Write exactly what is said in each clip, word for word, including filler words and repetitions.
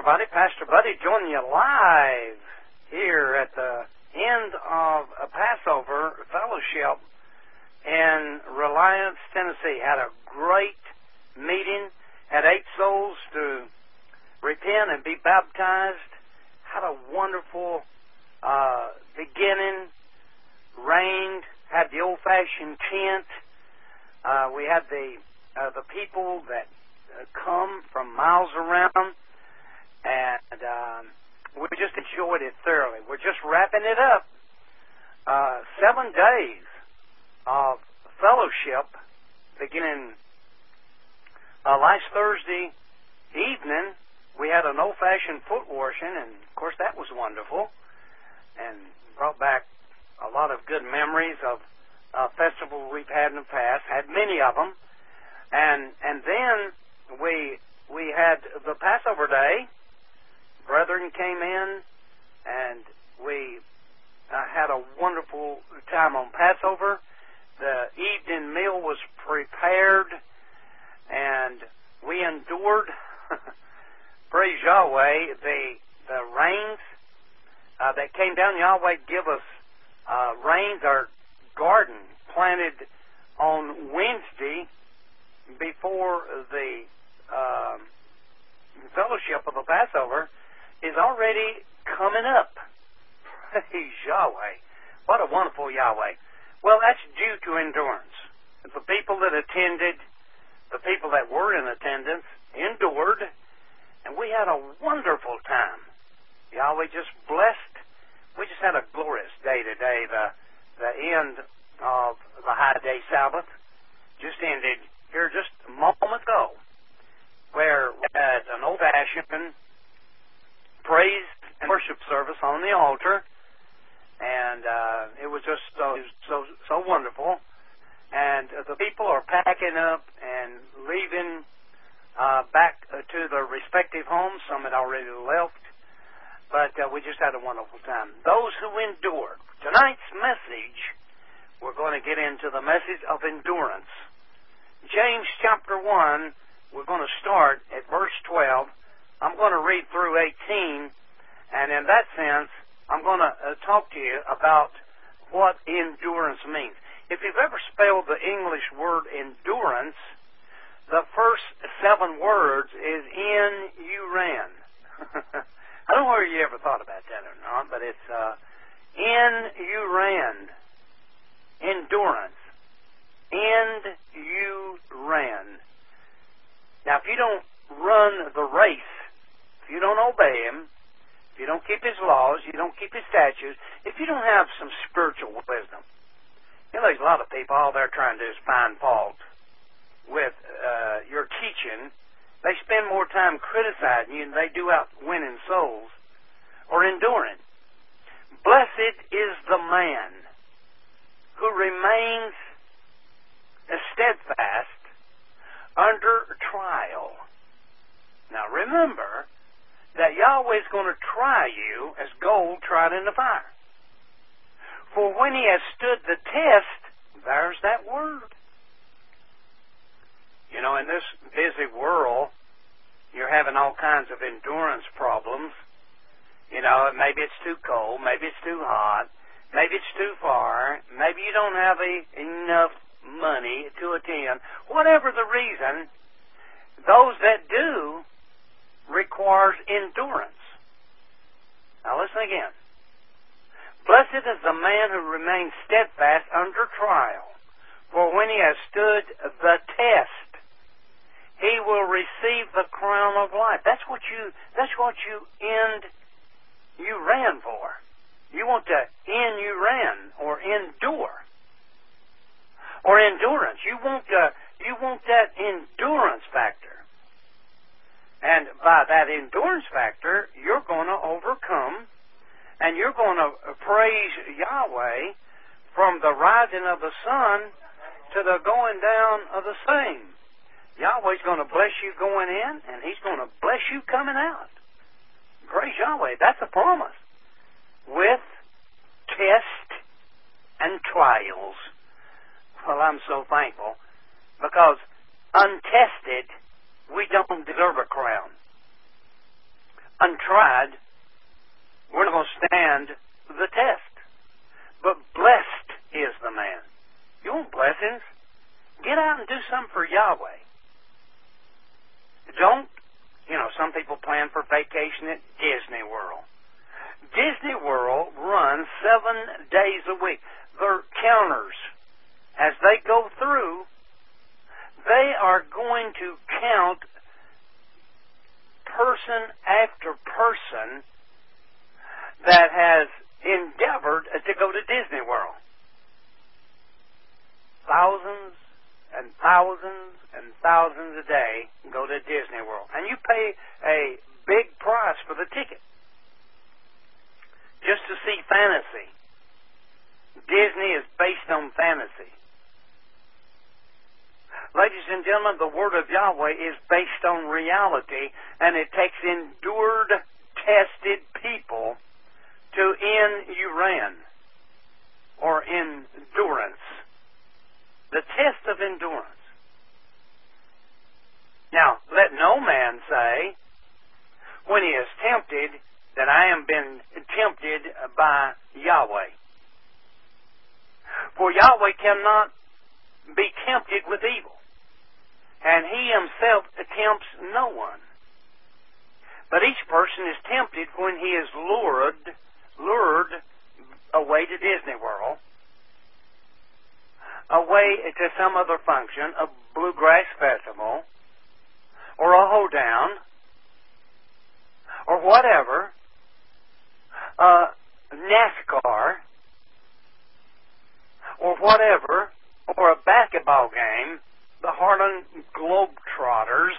everybody. Pastor Buddy joining you live here at the end of a Passover fellowship in Reliance, Tennessee. Had a great meeting. Had eight souls to repent and be baptized. Had a wonderful uh, beginning. Rained. Had the old-fashioned chant. Uh, we had the uh, the people that uh, come from miles around, and um, we just enjoyed it thoroughly. We're just wrapping it up. Uh, seven days of fellowship, beginning uh, last Thursday evening. We had an old-fashioned foot washing, and of course that was wonderful, and brought back a lot of good memories of uh, festivals we've had in the past. Had many of them, and and then we we had the Passover day. Brethren came in, and we uh, had a wonderful time on Passover. The evening meal was prepared, and we endured. Praise Yahweh, the the rains uh, that came down. Yahweh give us uh, rains. Our garden planted on Wednesday before the uh, fellowship of the Passover is already coming up. Praise Yahweh. What a wonderful Yahweh. Well, that's due to endurance. The people that attended, the people that were in attendance, endured. And we had a wonderful time. Yahweh just blessed. We just had a glorious day today. The the end of the high day Sabbath just ended here just a moment ago, where we had an old-fashioned praise and worship service on the altar, and uh, it was just so so so wonderful. And uh, the people are packing up and leaving. Uh, back uh, to their respective homes. Some had already left, but uh, we just had a wonderful time. Those who endured. Tonight's message, we're going to get into the message of endurance. James chapter one, we're going to start at verse twelve. I'm going to read through eighteen, and in that sense, I'm going to uh, talk to you about what endurance means. If you've ever spelled the English word endurance, the first seven words is in you ran. I don't know whether you ever thought about that or not, but it's uh, in you ran. Endurance. And you ran. Now, if you don't run the race, if you don't obey Him, if you don't keep His laws, you don't keep His statutes, if you don't have some spiritual wisdom, you know, there's a lot of people, all they're trying to do is find fault with uh, your teaching. They spend more time criticizing you than they do out winning souls or enduring. Blessed is the man who remains steadfast under trial. Now remember that Yahweh is going to try you as gold tried in the fire. For when He has stood the test, there's that word. You know, in this busy world, you're having all kinds of endurance problems. You know, maybe it's too cold, maybe it's too hot, maybe it's too far, maybe you don't have a, enough money to attend. Whatever the reason, those that do requires endurance. Now listen again. Blessed is the man who remains steadfast under trial, for when he has stood the test, he will receive the crown of life. That's what you that's what you end you ran for. You want to end you ran or endure. Or endurance. You want to, you want that endurance factor. And by that endurance factor, you're going to overcome, and you're going to praise Yahweh from the rising of the sun to the going down of the same. Yahweh's going to bless you going in, and He's going to bless you coming out. Praise Yahweh. That's a promise. With test and trials. Well, I'm so thankful, because untested, we don't deserve a crown. untried, we're not going to stand the test. But blessed is the man. You want blessings? Get out and do something for Yahweh. Don't, you know, some people plan for vacation at Disney World. Disney World runs seven days a week. Their counters, as they go through, they are going to count person after person that has endeavored to go to Disney World. Thousands and thousands and thousands a day go to Disney World. And you pay a big price for the ticket just to see fantasy. Disney is based on fantasy. Ladies and gentlemen, the Word of Yahweh is based on reality, and it takes endured, tested people to N-Uran, or endurance. The test of endurance. Now, let no man say, when he is tempted, that I am been tempted by Yahweh. For Yahweh cannot be tempted with evil, and he himself tempts no one. But each person is tempted when he is lured, lured away to Disney World, away to some other function, a bluegrass festival, or a hoedown, or whatever, uh, NASCAR, or whatever, or a basketball game, the Harlem Globetrotters,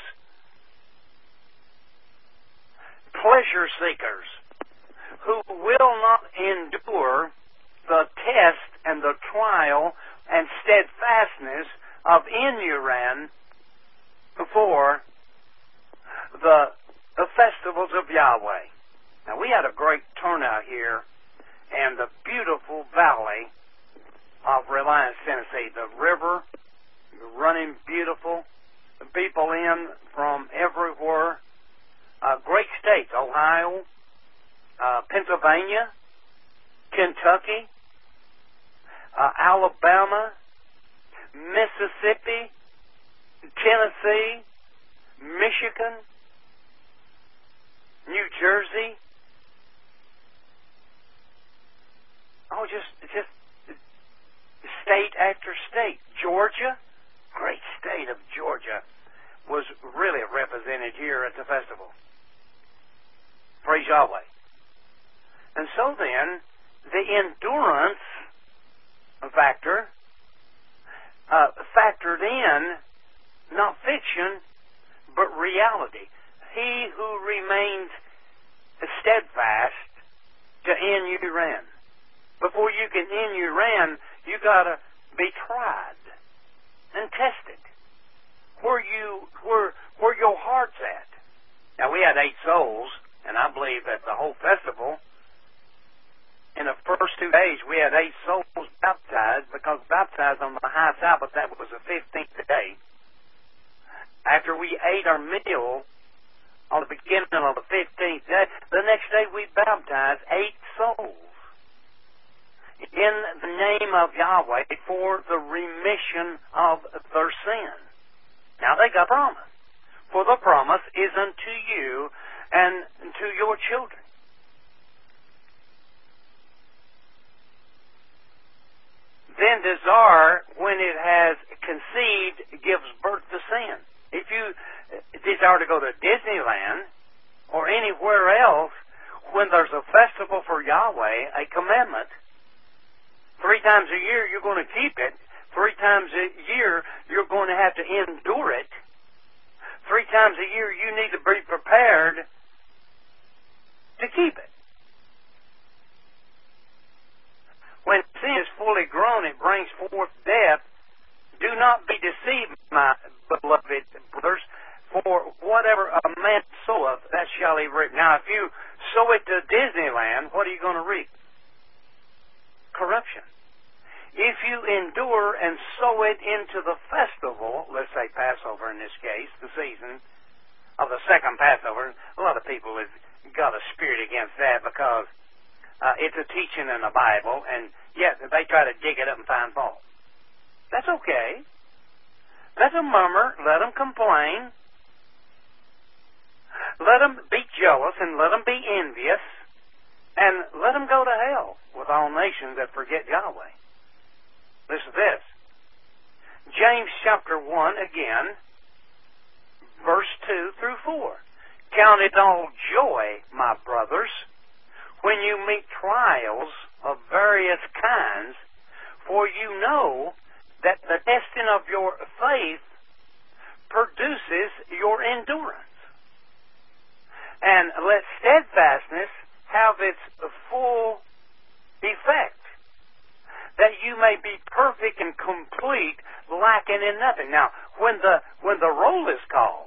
pleasure seekers who will not endure the test and the trial and steadfastness of N-Uran before the, the festivals of Yahweh. Now, we had a great turnout here in the beautiful valley of Reliance, Tennessee. The river running beautiful. The people in from everywhere. Uh, great states. Ohio, uh, Pennsylvania, Kentucky, uh, Alabama, Mississippi, Tennessee, Michigan, New Jersey. Oh, just, just state after state. Georgia, great state of Georgia, was really represented here at the festival. Praise Yahweh. And so then, the endurance factor uh, factored in not fiction, but reality. He who remains steadfast to N-Uran. Before you can N-Uran, you got to be tried and tested. Where you, where, where your heart's at. Now, we had eight souls, and I believe that the whole festival, in the first two days, we had eight souls baptized, because baptized on the high Sabbath, that was the fifteenth day. After we ate our meal on the beginning of the fifteenth day, the next day we baptized eight souls in the name of Yahweh for the remission of their sin. Now they got promise. For the promise is unto you and to your children. Then desire, when it has conceived, gives birth to sin. If you desire to go to Disneyland or anywhere else, when there's a festival for Yahweh, a commandment, three times a year you're going to keep it. Three times a year you're going to have to endure it. Three times a year you need to be prepared to keep it. When sin is fully grown, it brings forth death. Do not be deceived, my beloved brothers, for whatever a man soweth, that shall he reap. Now, if you sow it to Disneyland, what are you going to reap? Corruption. If you endure and sow it into the festival, let's say Passover in this case, the season of the second Passover, a lot of people is got a spirit against that because uh, it's a teaching in the Bible, and yet they try to dig it up and find fault. That's okay. Let them murmur. Let them complain. Let them be jealous and let them be envious, and let them go to hell with all nations that forget Yahweh. Listen to this. James chapter one again, verse two through four. Count it all joy, my brothers, when you meet trials of various kinds, for you know that the testing of your faith produces your endurance. And let steadfastness have its full effect, that you may be perfect and complete, lacking in nothing. Now, when the when the roll is called,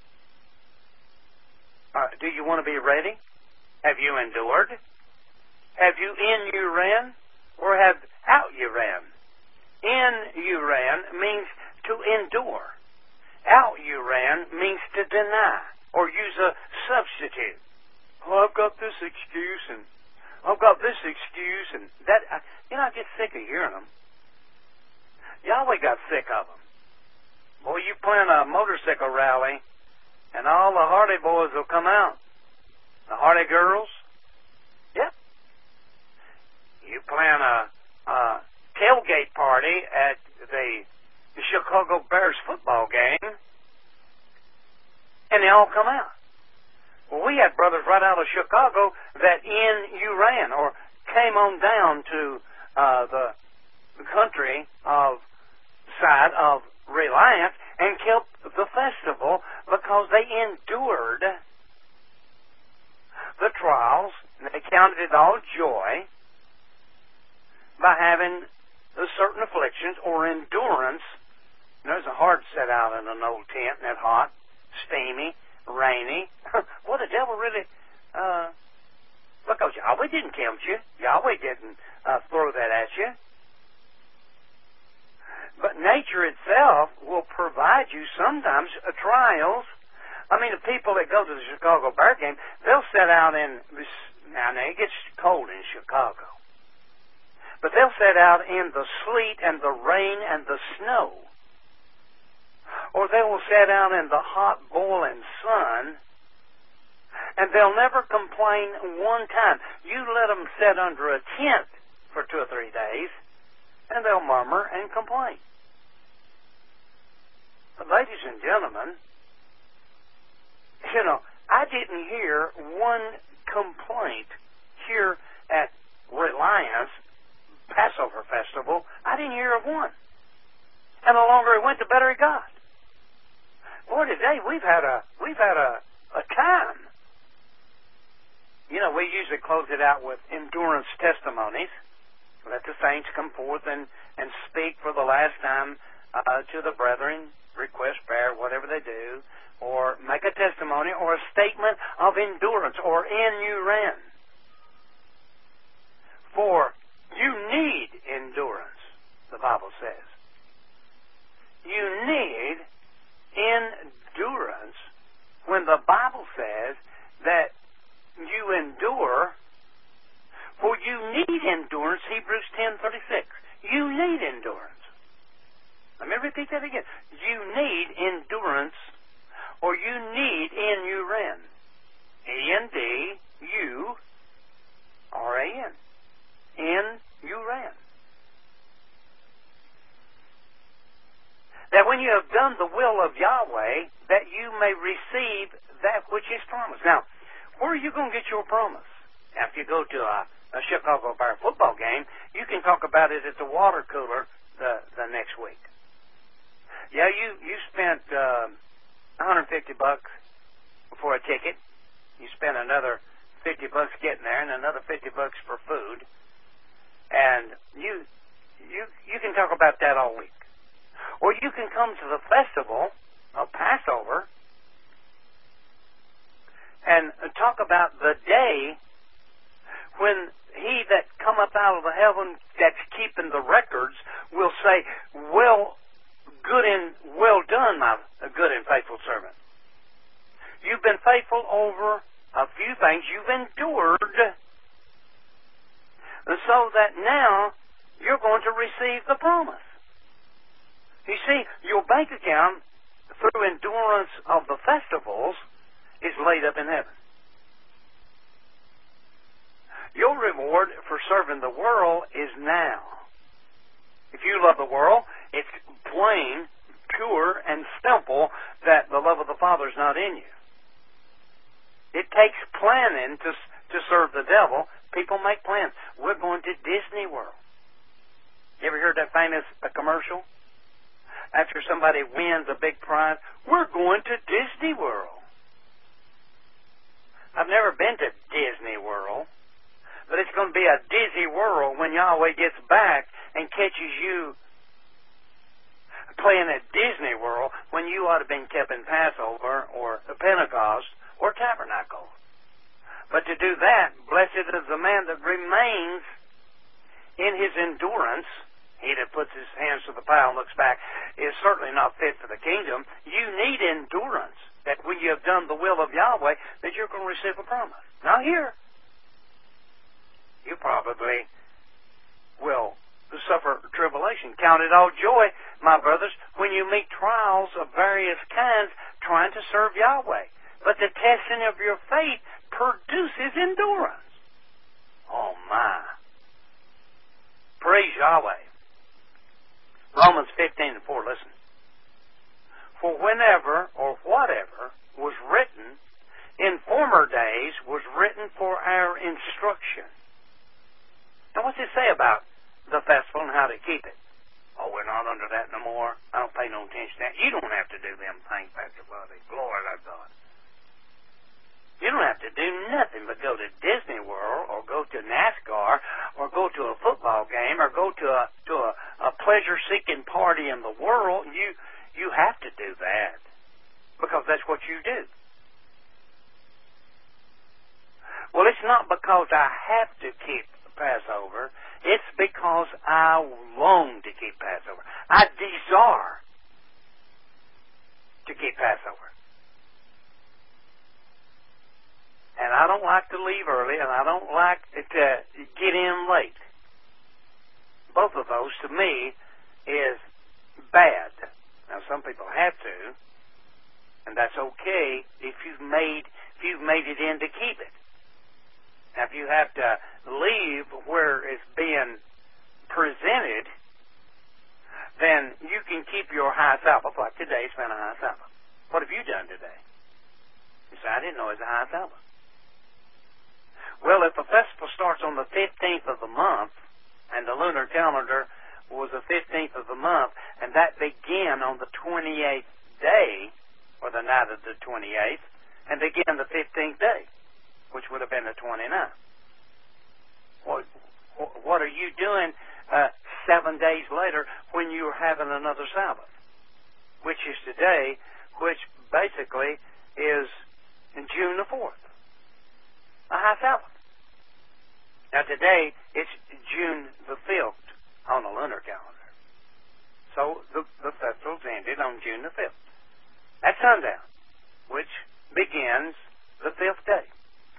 uh, do you want to be ready? Have you endured? Have you in you ran, or have out you ran? In you ran means to endure. Out you ran means to deny or use a substitute. Oh, I've got this excuse, and I've got this excuse, and that. You know, I get sick of hearing them. Yahweh got sick of them. Boy, you plan a motorcycle rally, and all the Hardy boys will come out. The Hardy girls. Yep. You plan a, a tailgate party at the, the Chicago Bears football game, and they all come out. Well, we had brothers right out of Chicago that in you ran or came on down to uh, the country of side of Reliance and kept the festival because they endured the trials. They counted it all joy by having certain afflictions or endurance. You know, it's hard to sit out in an old tent and it's hot, steamy, rainy. Well, the devil really, uh, because Yahweh didn't tempt you. Yahweh didn't uh, throw that at you. But nature itself will provide you sometimes uh, trials. I mean, the people that go to the Chicago Bear game, they'll sit out in, now, now it gets cold in Chicago, but they'll sit out in the sleet and the rain and the snow. Or they will sit out in the hot, boiling sun, and they'll never complain one time. You let them sit under a tent for two or three days, and they'll murmur and complain. But ladies and gentlemen, you know, I didn't hear one complaint here at Reliance Passover Festival. I didn't hear of one. And the longer it went, the better it got. Boy, today we've had a we've had a, a time. You know, we usually close it out with endurance testimonies. Let the saints come forth and, and speak for the last time uh, to the brethren, request prayer, whatever they do, or make a testimony or a statement of endurance, or in you ran. For you need endurance, the Bible says. You need endurance when the Bible says that you endure, for you need endurance, Hebrews ten thirty-six. You need endurance. Let me repeat that again. You need endurance, or you need in you ran. E N D U R A N. In you ran. That when you have done the will of Yahweh, that you may receive that which is promised. Now, where are you going to get your promise? Now, if you go to a, a Chicago Bear football game, you can talk about it at the water cooler the, the next week. Yeah, you, you spent uh, one hundred fifty bucks for a ticket. You spent another fifty bucks getting there and another fifty bucks for food. And you, you, you can talk about that all week. Or you can come to the festival of Passover and talk about the day when he that cometh out of the heaven that's keeping the records will say, well, good and well done, my good and faithful servant. You've been faithful over a few things you've endured, so that now you're going to receive the promise. You see, your bank account, through endurance of the festivals, is laid up in heaven. Your reward for serving the world is now. If you love the world, it's plain, pure, and simple that the love of the Father is not in you. It takes planning to to serve the devil. People make plans. We're going to Disney World. You ever heard that famous uh, commercial? After somebody wins a big prize, we're going to Disney World. I've never been to Disney World, but it's going to be a dizzy world when Yahweh gets back and catches you playing at Disney World when you ought to have been kept in Passover or Pentecost or Tabernacle. But to do that, blessed is the man that remains in his endurance. He that puts his hands to the plow and looks back is certainly not fit for the kingdom. You need endurance, that when you have done the will of Yahweh, that you're going to receive a promise. Now here, you probably will suffer tribulation. Count it all joy, my brothers, when you meet trials of various kinds trying to serve Yahweh. But the testing of your faith produces endurance. Oh my. Praise Yahweh. Romans fifteen and four, listen. For whenever or whatever was written in former days was written for our instruction. Now what's it say about the festival and how to keep it? Oh, we're not under that no more. I don't pay no attention to that. You don't have to do them things, Pastor Buddy. Glory to God. You don't have to do nothing but go to Disney World or go to NASCAR or go to a football game or go to a to a, a pleasure-seeking party in the world. You you have to do that because that's what you do. Well, it's not because I have to keep Passover. It's because I long to keep Passover. I desire to keep Passover. And I don't like to leave early, and I don't like to get in late. Both of those, to me, is bad. Now, some people have to, and that's okay if you've made if you've made it in to keep it. Now, if you have to leave where it's being presented, then you can keep your high Sabbath. Like today's been a high Sabbath. What have you done today? You say, I didn't know it was a high Sabbath. Well, if the festival starts on the fifteenth of the month, and the lunar calendar was the fifteenth of the month, and that began on the twenty-eighth day, or the night of the twenty-eighth, and began the fifteenth day, which would have been the twenty-ninth. What, what are you doing uh, seven days later when you're having another Sabbath, which is today, which basically is June the fourth? A high Sabbath. Now today, it's June the fifth on the lunar calendar. So the, the festival's ended on June the fifth. At sundown, which begins the fifth day.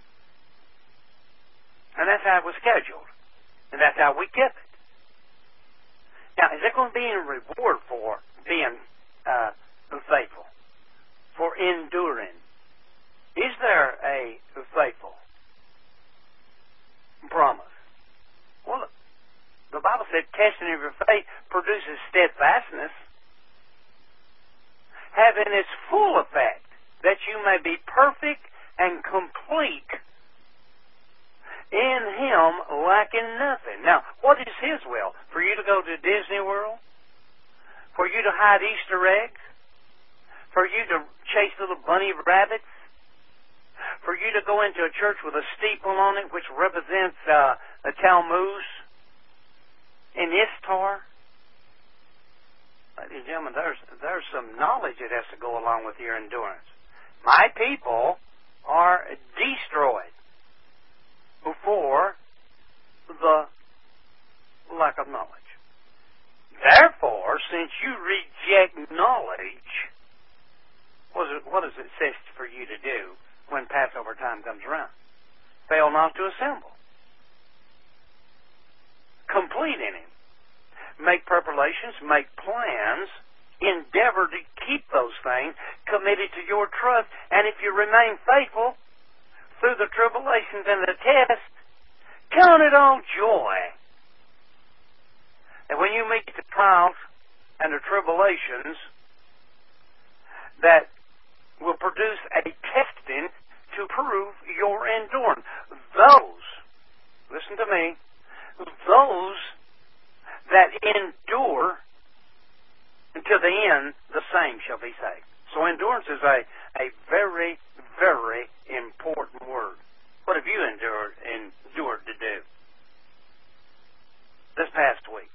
And that's how it was scheduled. And that's how we kept it. Now, is there going to be any reward for being uh, faithful? For enduring? Is there a faithful promise? Well, the Bible said testing of your faith produces steadfastness, having its full effect, that you may be perfect and complete in Him, lacking nothing. Now, what is His will? For you to go to Disney World? For you to hide Easter eggs? For you to chase little bunny rabbits? For you to go into a church with a steeple on it which represents uh, the Tammuz in Ishtar? Ladies and gentlemen, there's, there's some knowledge that has to go along with your endurance. My people are destroyed before the lack of knowledge. Therefore, since you reject knowledge, what, is it, what does it say for you to do? when Passover time comes around. Fail not to assemble. Complete in Him. Make preparations, make plans, endeavor to keep those things committed to your trust, and if you remain faithful through the tribulations and the test, count it all joy. And when you meet the trials and the tribulations that will produce a testing to prove your endurance, those, listen to me, those that endure until the end, the same shall be saved. So endurance is a, a very, very important word. What have you endured, endured to do this past week?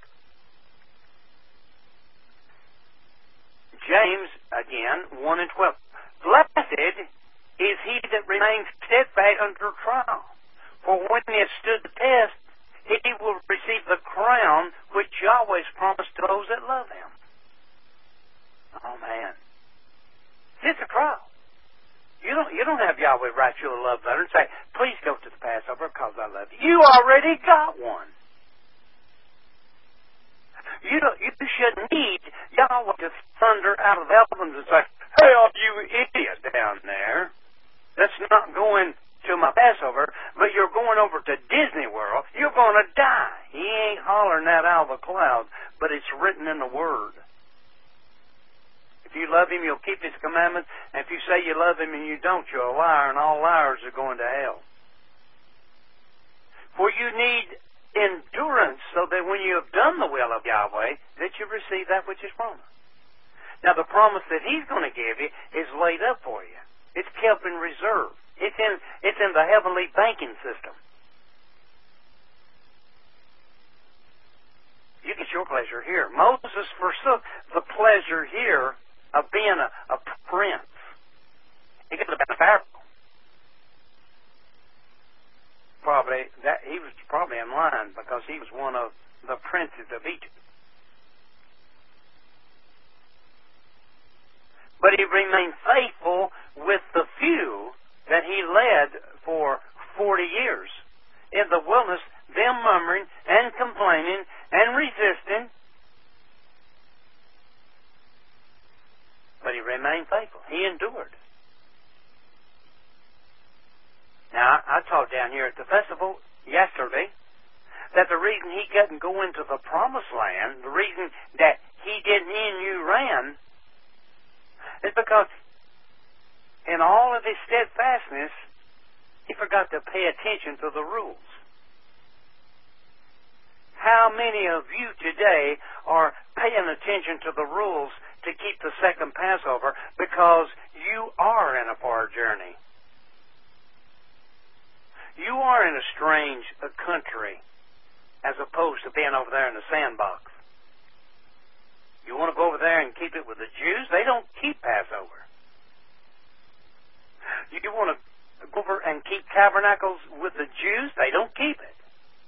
James, again, one and twelve. Blessed is he that remains steadfast under trial. For when he has stood the test, he will receive the crown which Yahweh has promised to those that love him. Oh, man. It's a trial. You don't, you don't have Yahweh write you a love letter and say, please go to the Passover because I love you. You already got one. You don't, you shouldn't need Yahweh to thunder out of the heavens and say, hey, all you idiot down there that's not going to my Passover, but you're going over to Disney World, you're going to die. He ain't hollering that out of a cloud, but it's written in the Word. If you love Him, you'll keep His commandments, and if you say you love Him and you don't, you're a liar, and all liars are going to hell. For you need endurance so that when you have done the will of Yahweh, that you receive that which is promised. Now, the promise that He's going to give you is laid up for you. It's kept in reserve. It's in, it's in the heavenly banking system. You get your pleasure here. Moses forsook the pleasure here of being a, a prince. He could have been a pharaoh. Probably that he was probably in line because he was one of the princes of Egypt. But he remained faithful with the few that he led for forty years in the wilderness, them murmuring and complaining and resisting. But he remained faithful. He endured. Now, I taught down here at the festival yesterday that the reason he couldn't go into the promised land, the reason that he didn't in you ran, is because in all of his steadfastness, he forgot to pay attention to the rules. How many of you today are paying attention to the rules to keep the second Passover because you are in a far journey? You are in a strange country as opposed to being over there in the sandbox. You want to go over there and keep it with the Jews? They don't keep Passover. You want to go over and keep tabernacles with the Jews? They don't keep it.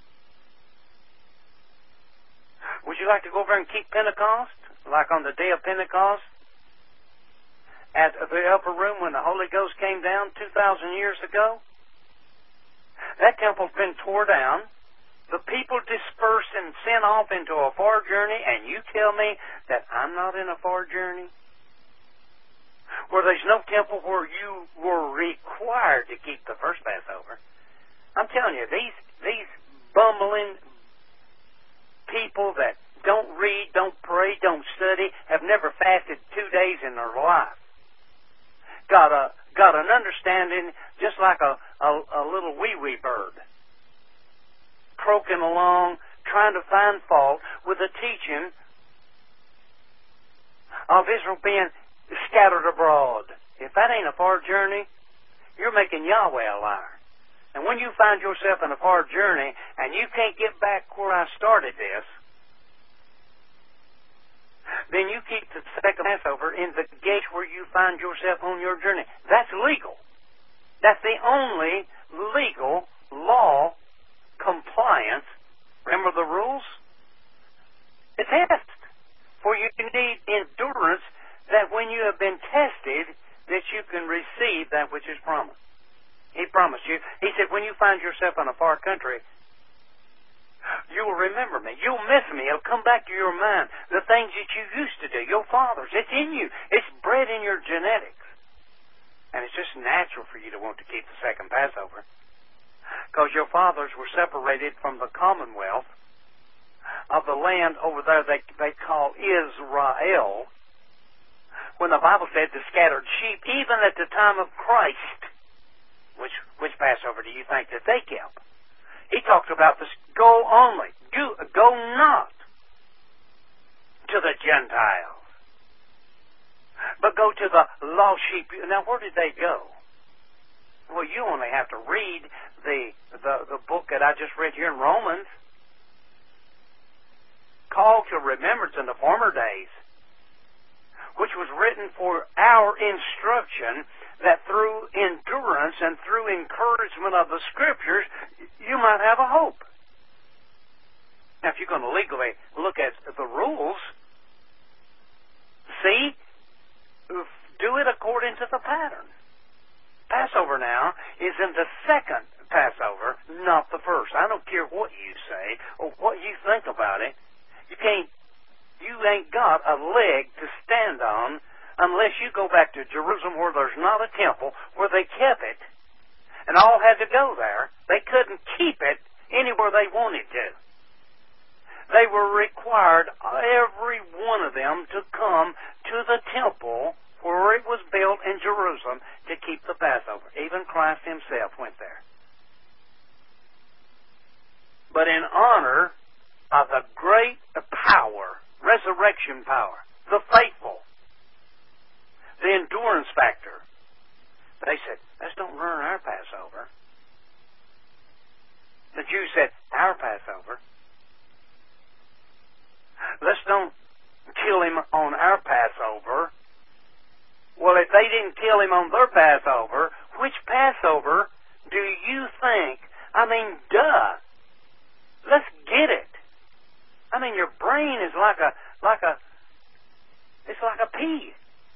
Would you like to go over and keep Pentecost, like on the day of Pentecost, at the upper room when the Holy Ghost came down two thousand years ago? That temple's been tore down. The people dispersed and sent off into a far journey, and you tell me that I'm not in a far journey? Where there's no temple where you were required to keep the first Passover. I'm telling you, these these bumbling people that don't read, don't pray, don't study, have never fasted two days in their life. Got a got an understanding just like a, a, a little wee-wee bird. Croaking along, trying to find fault with the teaching of Israel being scattered abroad. If that ain't a far journey, you're making Yahweh a liar. And when you find yourself in a far journey and you can't get back where I started this, then you keep the second Passover in the gate where you find yourself on your journey. That's legal. That's the only legal law compliance. Remember the rules? A test. For you need endurance that when you have been tested, that you can receive that which is promised. He promised you. He said, when you find yourself in a far country, you will remember me. You'll miss me. It'll come back to your mind. The things that you used to do, your fathers, it's in you. It's bred in your genetics. And it's just natural for you to want to keep the second Passover. Because your fathers were separated from the commonwealth of the land over there they, they call Israel. When the Bible said the scattered sheep, even at the time of Christ, which, which Passover do you think that they kept? He talks about this, go only, do, go not to the Gentiles, but go to the lost sheep. Now, where did they go? Well, you only have to read the, the, the book that I just read here in Romans. Call to remembrance in the former days, which was written for our instruction, that through endurance and through encouragement of the Scriptures, you might have a hope. Now, if you're going to legally look at the rules, see, do it according to the pattern. Passover now is in the second Passover, not the first. I don't care what you say or what you think about it. You can't, you ain't got a leg to stand on unless you go back to Jerusalem where there's not a temple, where they kept it, and all had to go there. They couldn't keep it anywhere they wanted to. They were required, every one of them, to come to the temple where it was built in Jerusalem to keep the Passover. Even Christ himself went there. But in honor of the great power, resurrection power, the faithful, the endurance factor, they said, let's don't ruin our Passover. The Jews said, our Passover. Let's don't kill him on our Passover. Well, if they didn't kill him on their Passover, which Passover do you think? I mean, duh. Let's get it. I mean, your brain is like a, like a, it's like a pea.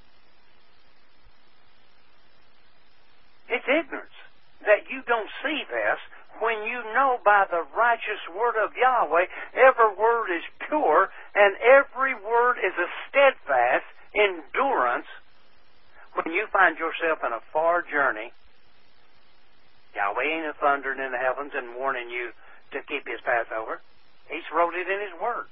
It's ignorance that you don't see this when you know by the righteous word of Yahweh every word is pure and every word is a steadfast endurance. When you find yourself in a far journey, Yahweh ain't a thundering in the heavens and warning you to keep his Passover. He's wrote it in his word.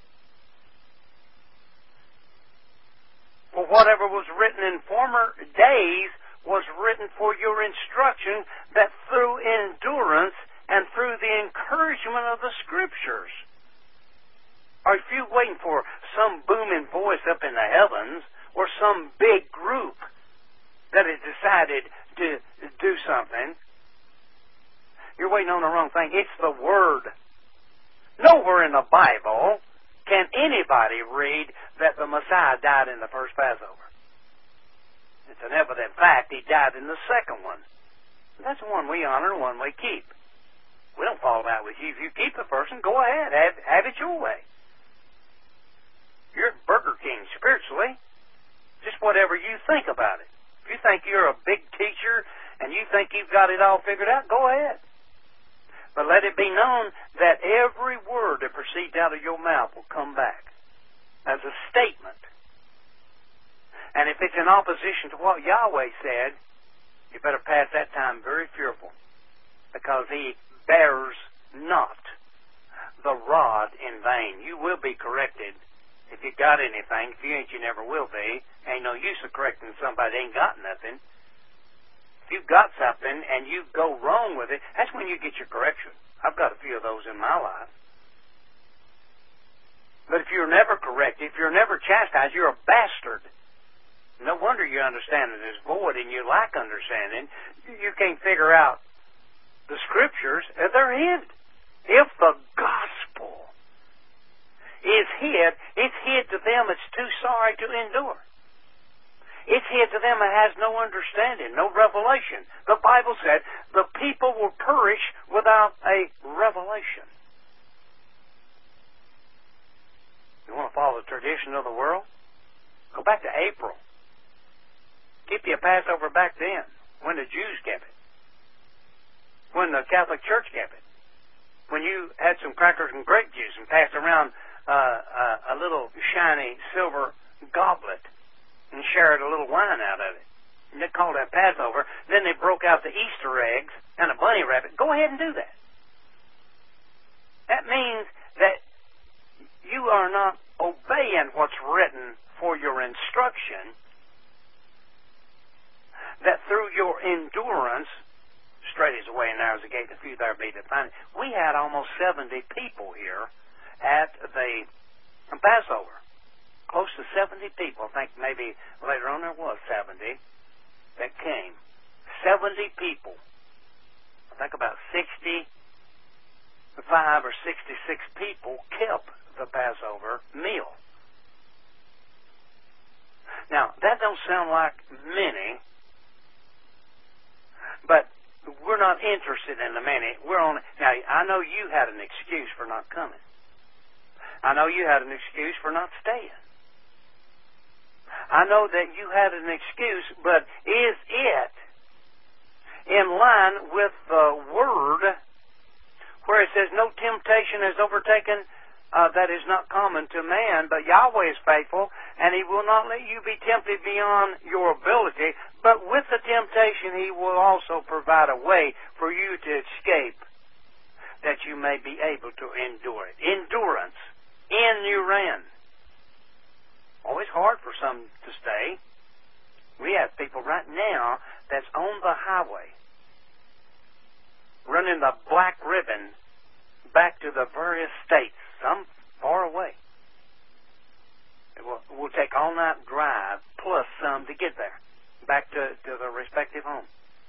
For whatever was written in former days was written for your instruction, that through endurance and through the encouragement of the Scriptures. Are you waiting for some booming voice up in the heavens or some big group that has decided to do something? You're waiting on the wrong thing. It's the Word. Nowhere in the Bible can anybody read that the Messiah died in the first Passover. It's an evident fact he died in the second one. That's the one we honor, the one we keep. We don't fall out with you. If you keep the person, go ahead. Have, have it your way. You're Burger King spiritually. Just whatever you think about it. If you think you're a big teacher and you think you've got it all figured out, go ahead. But let it be known that every word that proceeds out of your mouth will come back as a statement. And if it's in opposition to what Yahweh said, you better pass that time very fearful, because he bears not the rod in vain. You will be corrected if you got anything. If you ain't, you never will be. Ain't no use of correcting somebody that ain't got nothing. If you've got something and you go wrong with it, that's when you get your correction. I've got a few of those in my life. But if you're never corrected, if you're never chastised, you're a bastard. No wonder your understanding is void and you lack understanding. You can't figure out the Scriptures. They're hid. If the gospel is hid, it's hid to them that's too sorry to endure. It's hid to them that has no understanding, no revelation. The Bible said the people will perish without a revelation. You want to follow the tradition of the world? Go back to April. Keep your Passover back then, when the Jews kept it. Catholic Church kept it. When you had some crackers and grape juice and passed around uh, uh, a little shiny silver goblet and shared a little wine out of it. And they called that Passover. Then they broke out the Easter eggs and a bunny rabbit. Go ahead and do that. That means that you are not obeying what's written for your instruction, that through your endurance, straight is the way and narrow is the gate, the few there be that find it. We had almost seventy people here at the Passover. Close to seventy people. I think maybe later on there was seventy that came. seventy people. I think about sixty-five or sixty-six people kept the Passover meal. Now, that don't sound like many, but we're not interested in the many. We're on. Now, I know you had an excuse for not coming. I know you had an excuse for not staying. I know that you had an excuse, but is it in line with the Word where it says, no temptation has overtaken uh, that is not common to man, but Yahweh is faithful, and He will not let you be tempted beyond your ability, but with the temptation He will also provide a way for you to escape, that you may be able to endure it. Endurance. Endurance. Always hard for some to stay. We have people right now that's on the highway, running the black ribbon back to the various states, some far away. It will, it will take all-night drive plus some to get there, back to, to their respective home.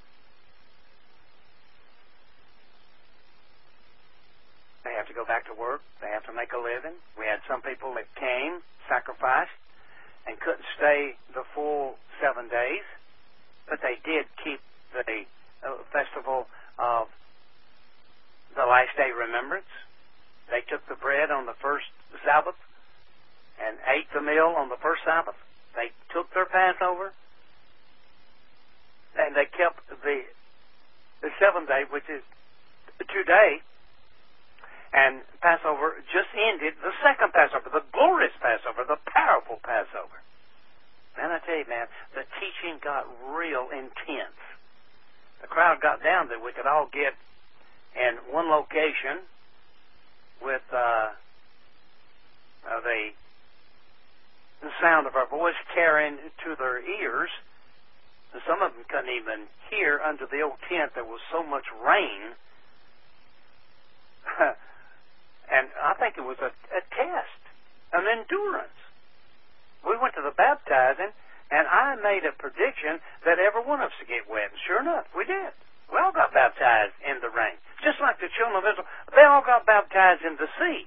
They have to go back to work. They have to make a living. We had some people that came, sacrificed, and couldn't stay the full seven days, but they did keep the uh, festival of the last day remembrance. They took the bread on the first Sabbath and ate the meal on the first Sabbath. They took their Passover, and they kept the the seventh day, which is today. And Passover just ended, the second Passover, the glorious Passover, the powerful Passover. Man, I tell you, man, the teaching got real intense. The crowd got down that we could all get in one location with uh, uh, the, the sound of our voice carrying to their ears. And some of them couldn't even hear under the old tent. There was so much rain. And I think it was a, a test, an endurance. We went to the baptizing, and I made a prediction that every one of us would get wet. And sure enough, we did. We all got baptized in the rain. Just like the children of Israel, they all got baptized in the sea.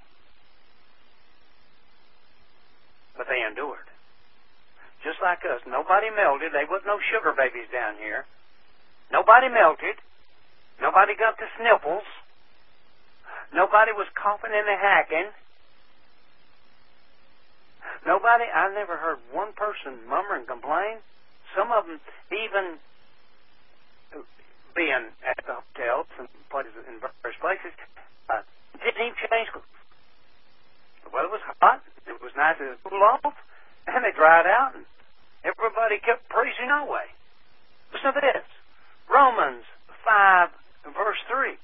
But they endured. Just like us. Nobody melted. There wasn't no sugar babies down here. Nobody melted. Nobody got the sniffles. Nobody was coughing and hacking. Nobody, I never heard one person murmur and complain. Some of them even being at the hotels and places in various places, uh, didn't even change clothes. The weather was hot. It was nice to cool off, and they dried out, and everybody kept praising Yahweh. Listen to this. Romans five, verse three.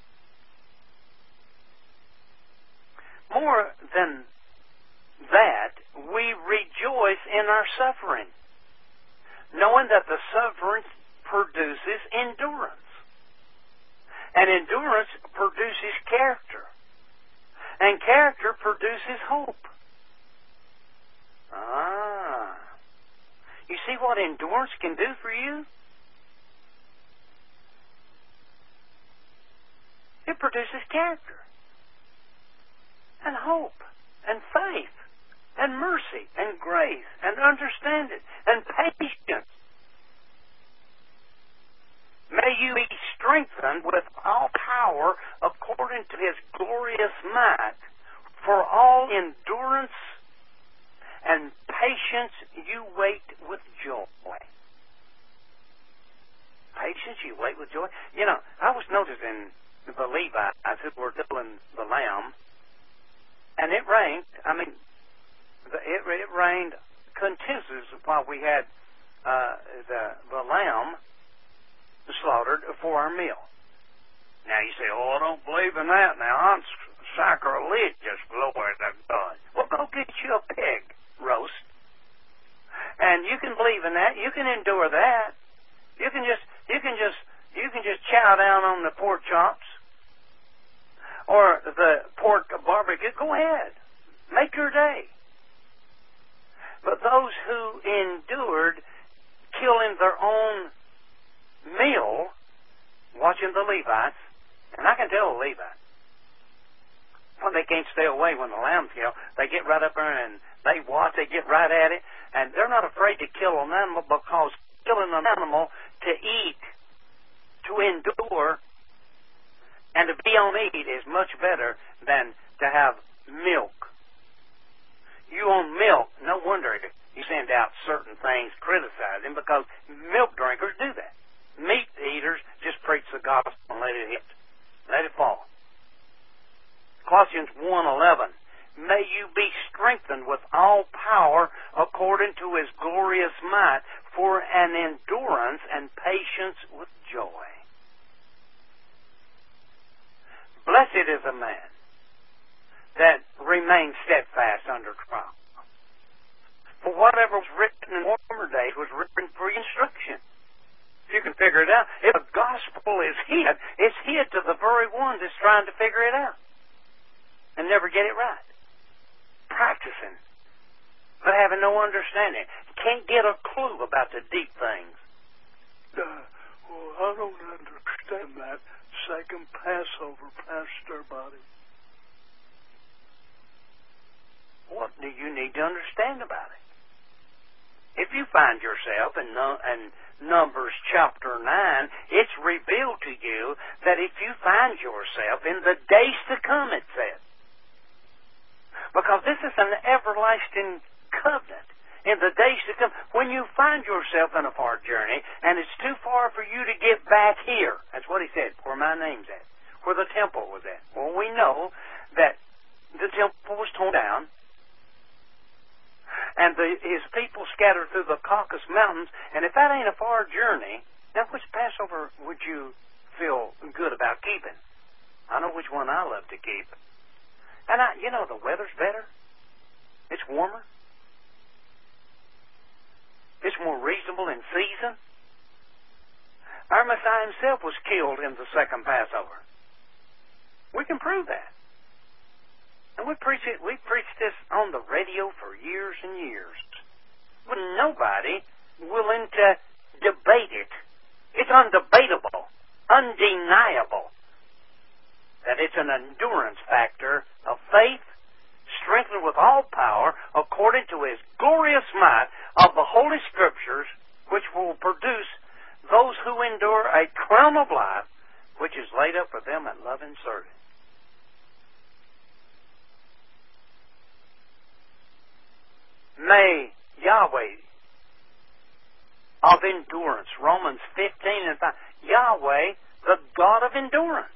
More than that, we rejoice in our suffering, knowing that the suffering produces endurance. And endurance produces character. And character produces hope. Ah. You see what endurance can do for you? It produces character, and hope, and faith, and mercy, and grace, and understanding, and patience. May you be strengthened with all power according to His glorious might, for all endurance and patience you wait with joy. Patience you wait with joy. You know, I was noticing the Levites who were killing the lamb, and it rained. I mean, it, it rained continuously while we had uh, the, the lamb slaughtered for our meal. Now you say, oh, I don't believe in that. Now I'm sacrilegious, glory to God. Well, go get you a pig roast. And you can believe in that. You can endure that. You can just, you can just, you can just chow down on the pork chops or the pork barbecue. Go ahead. Make your day. But those who endured killing their own meal, watching the Levites, and I can tell the Levites, well, they can't stay away when the lamb's killed. They get right up there and they watch, they get right at it, and they're not afraid to kill an animal because killing an animal to eat, to endure, and to be on eat is much better than to have milk. You on milk, no wonder you send out certain things criticizing because milk drinkers do that. Meat eaters just preach the gospel and let it hit. Let it fall. Colossians one eleven. May you be strengthened with all power according to His glorious might for an endurance and patience with joy. Blessed is a man that remains steadfast under trial. For whatever was written in former days was written for instruction. If you can figure it out, if the gospel is hid, it's hid to the very one that's trying to figure it out and never get it right. Practicing, but having no understanding. Can't get a clue about the deep things. Uh, well, I don't understand that second Passover, Pastor Buddy. What do you need to understand about it? If you find yourself in, in Numbers chapter nine, it's revealed to you that if you find yourself in the days to come, it says, because this is an everlasting covenant, in the days to come, when you find yourself in a far journey, and it's too far for you to get back here, that's what he said, where my name's at, where the temple was at. Well, we know that the temple was torn down, and the, his people scattered through the Caucasus Mountains, and if that ain't a far journey, now which Passover would you feel good about keeping? I know which one I love to keep. And I, you know, the weather's better. It's warmer. It's more reasonable in season. Our Messiah himself was killed in the second Passover. We can prove that. And we preach it, we preached this on the radio for years and years. But nobody willing to debate it. It's undebatable, undeniable, that it's an endurance factor of faith, strengthened with all power, according to His glorious might of the Holy Scriptures, which will produce those who endure a crown of life, which is laid up for them that love and serve Him. May Yahweh of endurance, Romans fifteen and five, Yahweh, the God of endurance.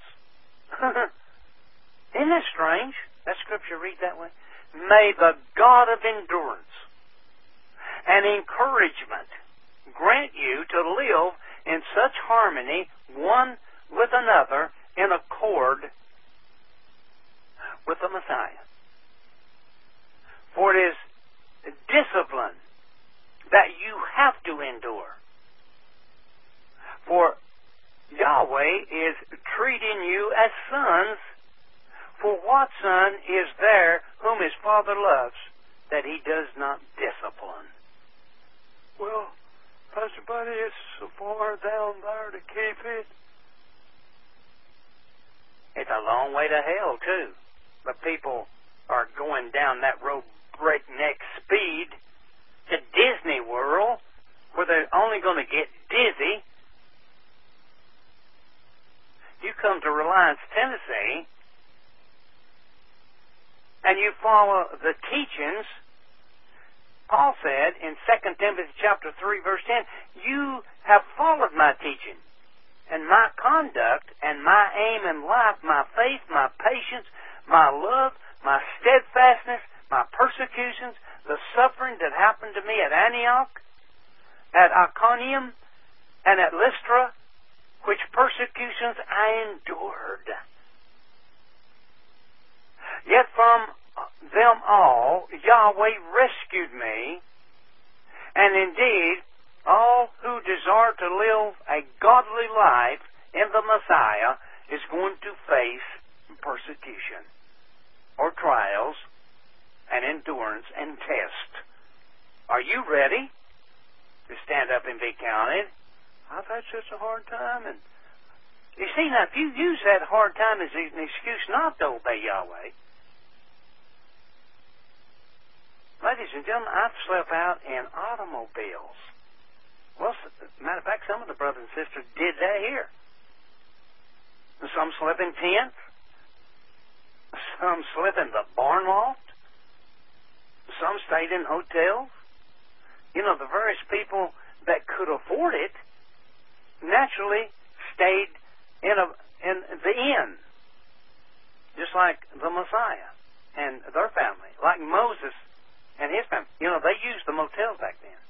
Isn't that strange? That scripture read that way? May the God of endurance and encouragement grant you to live in such harmony one with another in accord with the Messiah. For it is discipline that you have to endure. For Yahweh is treating you as sons, for what son is there whom his father loves that he does not discipline? Well, Pastor Buddy, it's so far down there to keep it. It's a long way to hell, too. But people are going down that road breakneck speed to Disney World, where they're only going to get dizzy. You come to Reliance, Tennessee, and you follow the teachings. Paul said in Second Timothy chapter three, verse ten, you have followed my teaching and my conduct and my aim in life, my faith, my patience, my love, my steadfastness, my persecutions, the suffering that happened to me at Antioch, at Iconium, and at Lystra, which persecutions I endured. Yet from them all Yahweh rescued me, and indeed all who desire to live a godly life in the Messiah is going to face persecution or trials and endurance and test. Are you ready to stand up and be counted? I've had such a hard time. And you see, now, if you use that hard time as an excuse not to obey Yahweh, ladies and gentlemen, I've slept out in automobiles. Well, as a matter of fact, some of the brothers and sisters did that here. Some slept in tents. Some slept in the barn loft. Some stayed in hotels. You know, the various people that could afford it naturally stayed in a in the inn, just like the Messiah and their family, like Moses and his family. You know, they used the motels back then.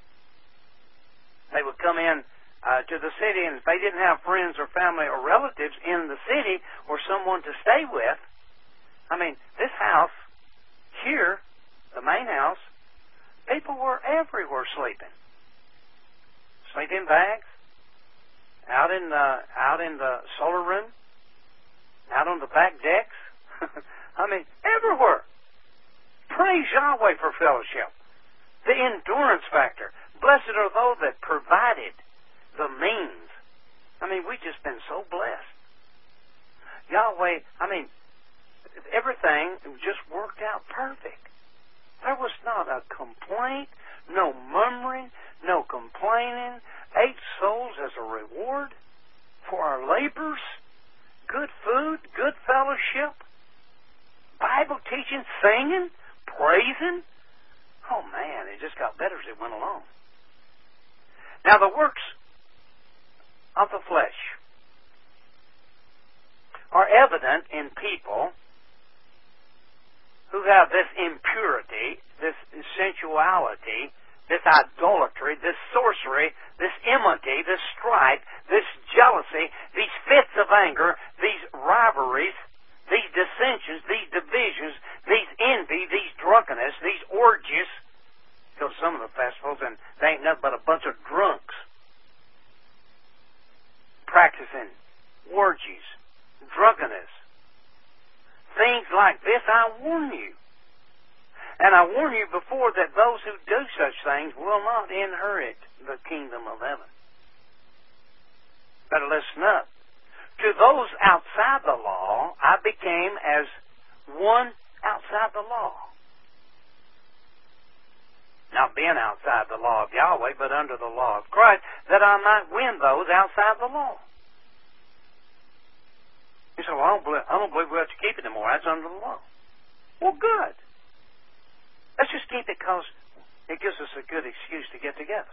They would come in uh, to the city, and if they didn't have friends or family or relatives in the city or someone to stay with, I mean, this house here, the main house, people were everywhere sleeping. Sleeping bags, out in the out in the solar room, out on the back decks. I mean, everywhere. Praise Yahweh for fellowship. The endurance factor. Blessed are those that provided the means. I mean, we've just been so blessed. Yahweh, I mean, everything just worked out perfect. There was not a complaint, no murmuring, no complaining. Eight souls as a reward for our labors. Good food, good fellowship. Bible teaching, singing, praising. Oh man, it just got better as it went along. Now the works of the flesh are evident in people who have this impurity, this sensuality, this idolatry, this sorcery, this enmity, this strife, this jealousy, these fits of anger, these rivalries, these dissensions, these divisions, these envy, these drunkenness, these orgies. Go to some of the festivals and they ain't nothing but a bunch of drunks practicing orgies, drunkenness. Things like this, I warn you. And I warn you before that those who do such things will not inherit the kingdom of heaven. Better listen up. To those outside the law, I became as one outside the law. Not being outside the law of Yahweh, but under the law of Christ, that I might win those outside the law. You say, well, I don't believe, I don't believe we have to keep it anymore. That's under the law. Well, good. Let's just keep it because it gives us a good excuse to get together.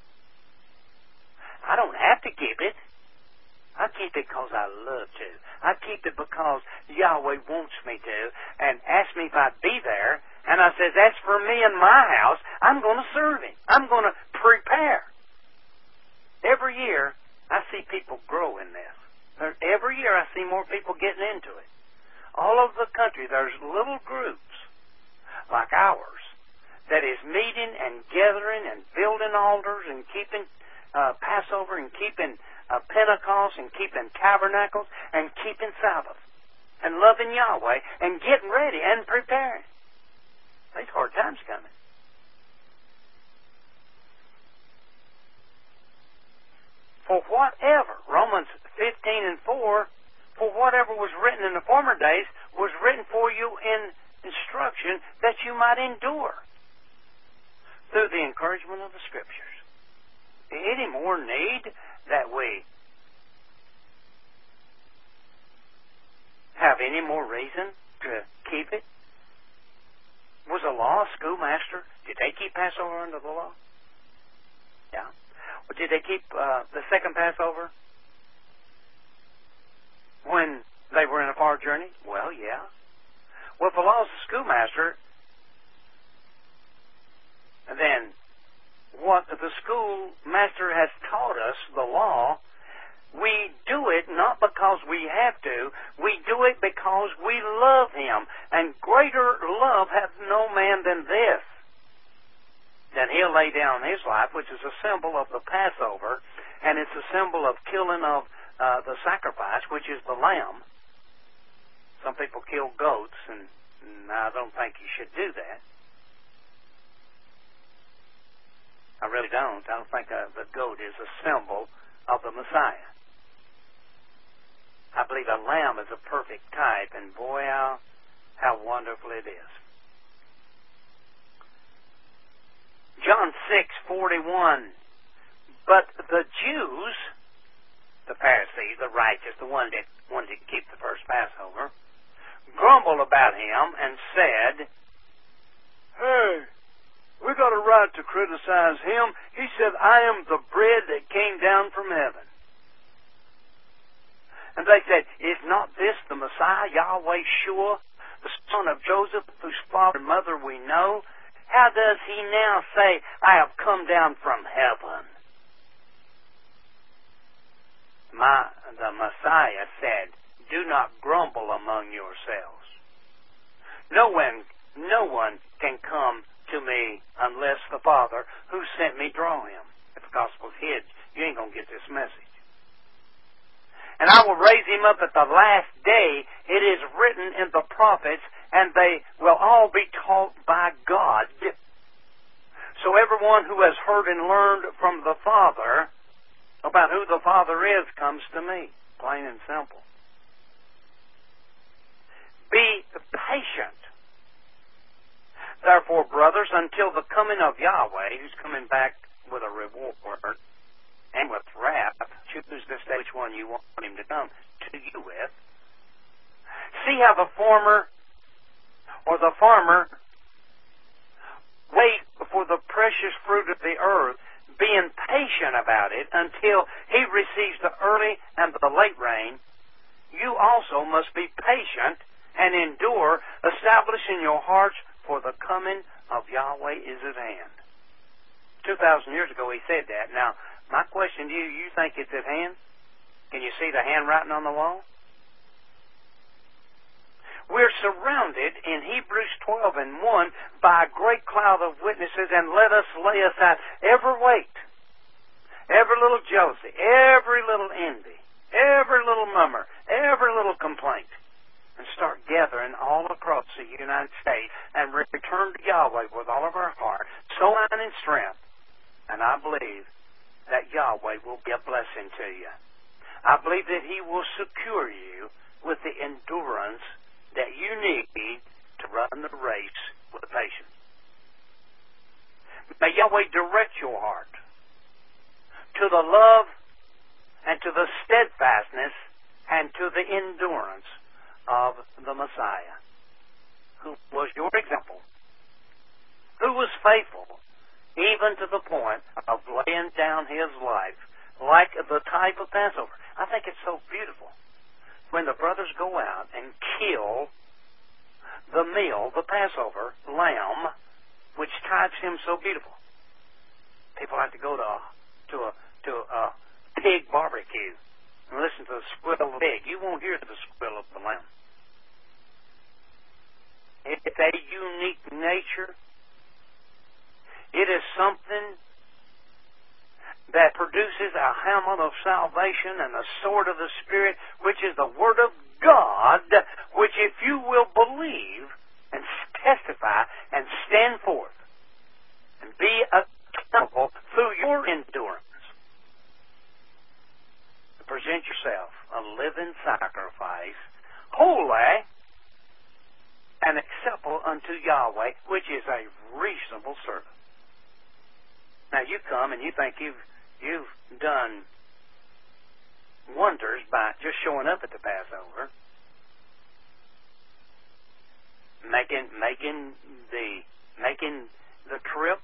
I don't have to keep it. I keep it because I love to. I keep it because Yahweh wants me to and asks me if I'd be there. And I says, that's for me and my house. I'm going to serve Him. I'm going to prepare. Every year, I see people grow in this. Every year, I see more people getting into it. All over the country, there's little groups like ours that is meeting and gathering and building altars and keeping uh, Passover and keeping uh, Pentecost and keeping tabernacles and keeping Sabbath and loving Yahweh and getting ready and preparing. There's hard times coming. For whatever, Romans fifteen and four, for whatever was written in the former days was written for you in instruction that you might endure through the encouragement of the Scriptures. Any more need that we have any more reason to keep it? Was the law a schoolmaster? Did they keep Passover under the law? Yeah. Or did they keep uh, the second Passover? far journey? Well, yeah. Well, if the law is the schoolmaster, then what the schoolmaster has taught us, the law, we do it not because we have to. We do it because we love Him. And greater love hath no man than this, that He'll lay down His life, which is a symbol of the Passover, and it's a symbol of killing of uh, the sacrifice, which is the lamb. Some people kill goats, and, and I don't think you should do that. I really don't. I don't think uh, the goat is a symbol of the Messiah. I believe a lamb is a perfect type, and boy, how, how wonderful it is. John six forty-one. But the Jews, the Pharisees, the righteous, the ones that wanted to keep the first Passover, grumbled about Him and said, Hey, we got a right to criticize Him. He said, I am the bread that came down from heaven. And they said, is not this the Messiah, Yahweh Shua, the son of Joseph, whose father and mother we know? How does He now say, I have come down from heaven? My, the Messiah said, do not grumble among yourselves. No one, no one can come to me unless the Father who sent me draw him. If the gospel's hid, you ain't going to get this message. And I will raise him up at the last day. It is written in the prophets, and they will all be taught by God. So everyone who has heard and learned from the Father about who the Father is comes to me. Plain and simple. Be patient. Therefore, brothers, until the coming of Yahweh, who's coming back with a reward and with wrath, choose this day which one you want him to come to you with. See how the former or the farmer wait for the precious fruit of the earth, being patient about it until he receives the early and the late rain. You also must be patient and endure, establishing your hearts, for the coming of Yahweh is at hand. Two thousand years ago he said that. Now, my question to you, you think it's at hand? Can you see the handwriting on the wall? We're surrounded in Hebrews twelve and one by a great cloud of witnesses, and let us lay aside every weight, every little jealousy, every little envy, every little murmur, every little complaint, and start gathering all across the United States and return to Yahweh with all of our heart, soul, mind, and strength. And I believe that Yahweh will be a blessing to you. I believe that He will secure you with the endurance that you need to run the race with patience. May Yahweh direct your heart to the love and to the steadfastness and to the endurance of the Messiah, who was your example, who was faithful even to the point of laying down His life like the type of Passover. I think it's so beautiful when the brothers go out and kill the meal, the Passover lamb, which types Him so beautiful. People have to go to to a to a pig barbecue and listen to the squeal of the pig. You won't hear the squeal of the lamb. It's a unique nature. It is something that produces a helmet of salvation and the sword of the Spirit, which is the Word of God, which if you will believe and testify and stand forth and be accountable through your endurance, to present yourself a living sacrifice, holy and acceptable unto Yahweh, which is a reasonable service. Now you come and you think you've you've done wonders by just showing up at the Passover, making making the making the trip.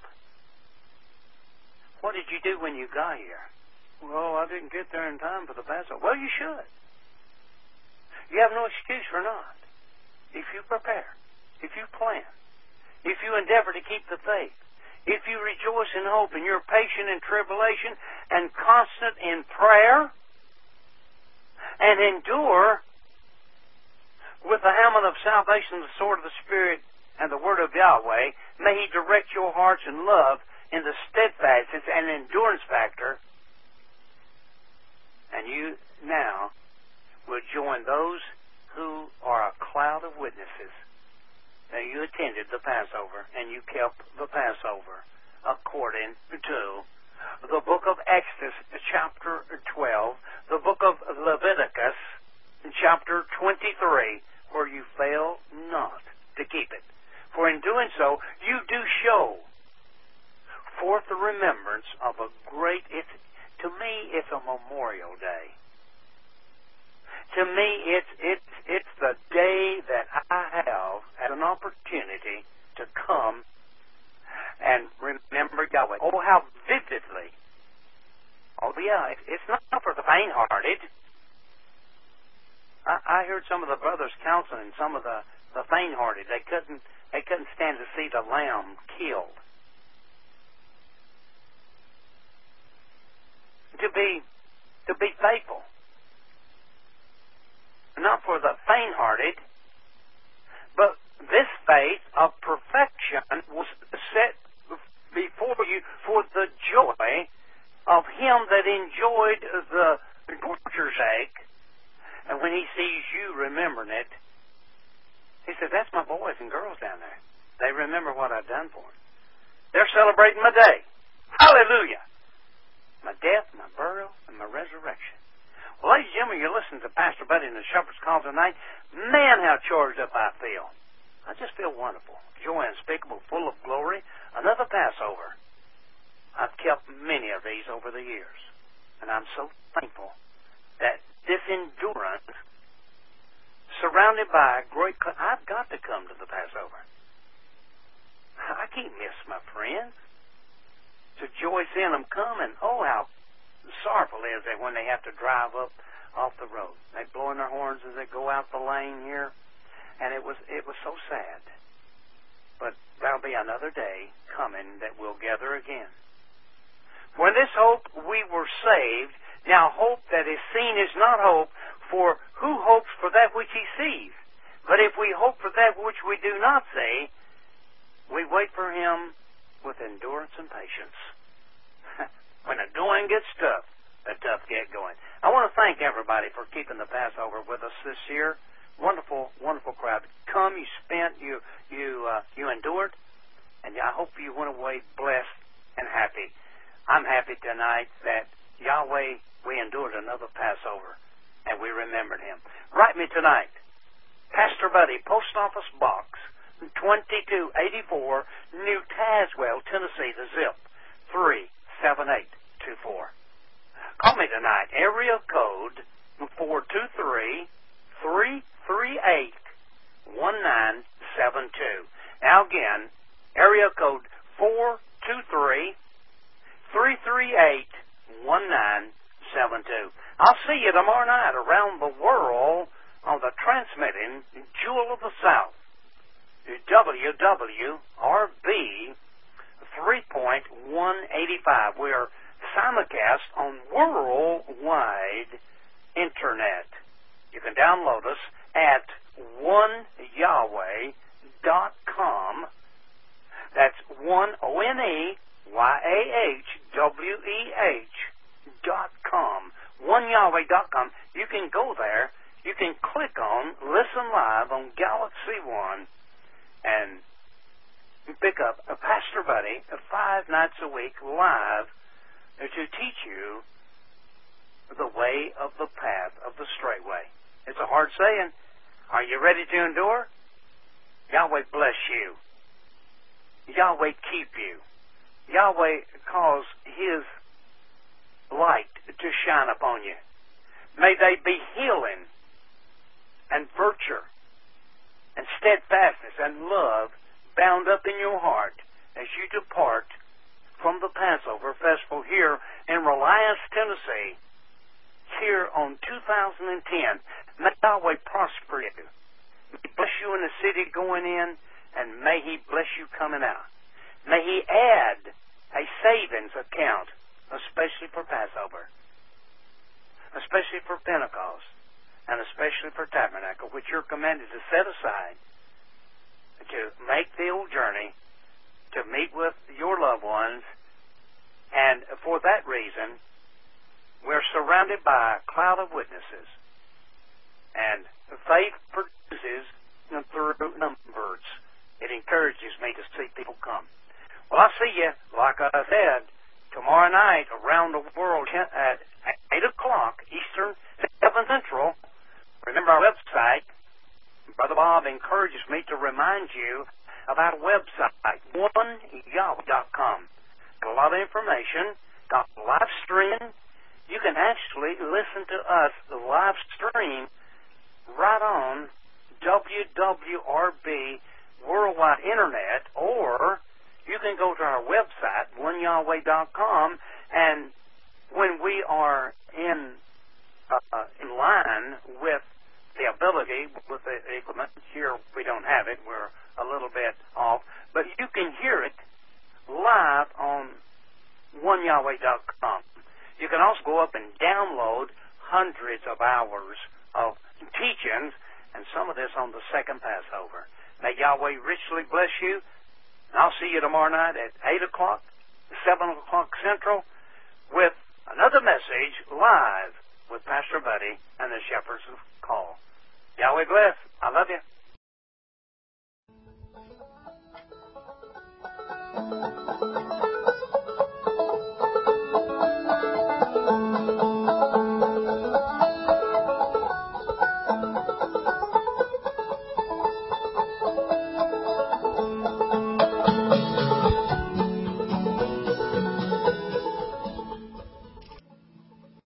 What did you do when you got here? Well, I didn't get there in time for the Passover. Well, you should. You have no excuse for not. If you prepare, if you plan, if you endeavor to keep the faith, if you rejoice in hope and you're patient in tribulation and constant in prayer and endure with the helmet of salvation, the sword of the Spirit, and the word of Yahweh, may He direct your hearts in love in the steadfastness and endurance factor, and you now will join those who are a cloud of witnesses. Now, you attended the Passover, and you kept the Passover according to the book of Exodus, chapter twelve, the book of Leviticus, chapter twenty-three, where you fail not to keep it. For in doing so, you do show forth the remembrance of a great, it's, to me, it's a memorial day. To me, it's, it's, it's the day that I have as an opportunity to come and remember Yahweh. Oh, how vividly. Oh, yeah, it's not for the faint-hearted. I, I heard some of the brothers counseling some of the, the faint-hearted. They couldn't, they couldn't stand to see the lamb killed. To be, to be faithful. Not for the faint-hearted, but this faith of perfection was set before you for the joy of him that enjoyed the torture's sake. And when he sees you remembering it, he says, that's my boys and girls down there. They remember what I've done for them. They're celebrating my day. Hallelujah! My death, my burial, and my resurrection. Well, ladies and gentlemen, you're listening to Pastor Buddy and the Shepherd's Call tonight. Man, how charged up I feel. I just feel wonderful. Joy unspeakable, full of glory. Another Passover. I've kept many of these over the years. And I'm so thankful that this endurance, surrounded by a great... I've got to come to the Passover. I can't miss my friends. To joy seeing them come, and oh, how sorrowful is it when they have to drive up off the road. They blowing their horns as they go out the lane here, and it was it was so sad. But there'll be another day coming that we'll gather again. For in this hope we were saved. Now hope that is seen is not hope, for who hopes for that which he sees? But if we hope for that which we do not see, we wait for him with endurance and patience. When the going gets tough, the tough get going. I want to thank everybody for keeping the Passover with us this year. Wonderful, wonderful crowd. Come, you spent, you you uh, you endured, and I hope you went away blessed and happy. I'm happy tonight that Yahweh, we endured another Passover, and we remembered him. Write me tonight, Pastor Buddy, Post Office Box twenty-two eighty-four, New Tazewell, Tennessee, the zip three seven eight two four. Call me tonight, area code four two three, three three eight, one nine seven two. Now again, area code four two three, three three eight, one nine seven two. I'll see you tomorrow night around the world on the transmitting Jewel of the South, W W R B three point one eight five. We are simulcast on worldwide internet. You can download us at one yahweh dot com. That's one O N E Y A H W E H dot com. one yahweh dot com. You can go there. You can click on Listen Live on Galaxy One and pick up a Pastor Buddy five nights a week live to teach you the way of the path of the straight way. It's a hard saying. Are you ready to endure? Yahweh bless you. Yahweh keep you. Yahweh cause his light to shine upon you. May they be healing and virtue and steadfastness and love bound up in your heart as you depart from the Passover festival here in Reliance, Tennessee, here on two thousand ten. May Yahweh prosper you. May He bless you in the city going in, and may He bless you coming out. May He add a savings account, especially for Passover, especially for Pentecost, and especially for Tabernacle, which you're commanded to set aside to make the old journey, to meet with your loved ones, and for that reason, we're surrounded by a cloud of witnesses. And faith produces through numbers. It encourages me to see people come. Well, I'll see you, like I said, tomorrow night around the world at eight o'clock Eastern, seven Central. Remember our website. Brother Bob encourages me to remind you about a website, one yahweh dot com. Got a lot of information, got live streaming. You can actually listen to us live stream right on W W R B Worldwide Internet, or you can go to our website, one yahweh dot com, and when we are in uh, in line with the ability, with the equipment, here we don't have it, we're a little bit off, but you can hear it live on one yahweh dot com. You can also go up and download hundreds of hours of teachings, and some of this on the second Passover. May Yahweh richly bless you. And I'll see you tomorrow night at eight o'clock, seven o'clock Central, with another message live with Pastor Buddy and the Shepherd's Call. Yahweh bless. I love you.